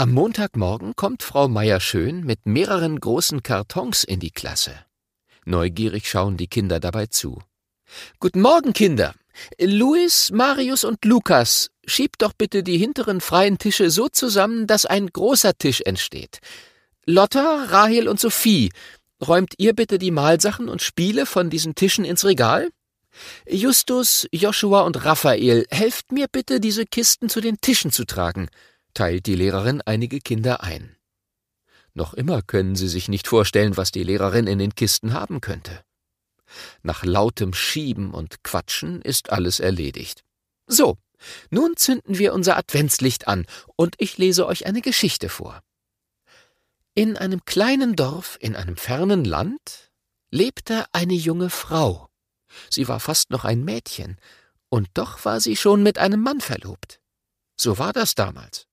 Am Montagmorgen kommt Frau Meier-Schön mit mehreren großen Kartons in die Klasse. Neugierig schauen die Kinder dabei zu. »Guten Morgen, Kinder! Luis, Marius und Lukas, schiebt doch bitte die hinteren freien Tische so zusammen, dass ein großer Tisch entsteht. Lotta, Rahel und Sophie, räumt ihr bitte die Malsachen und Spiele von diesen Tischen ins Regal? Justus, Joshua und Raphael, helft mir bitte, diese Kisten zu den Tischen zu tragen«, teilt die Lehrerin einige Kinder ein. Noch immer können sie sich nicht vorstellen, was die Lehrerin in den Kisten haben könnte. Nach lautem Schieben und Quatschen ist alles erledigt. So, nun zünden wir unser Adventslicht an und ich lese euch eine Geschichte vor. In einem kleinen Dorf in einem fernen Land lebte eine junge Frau. Sie war fast noch ein Mädchen, und doch war sie schon mit einem Mann verlobt. So war das damals.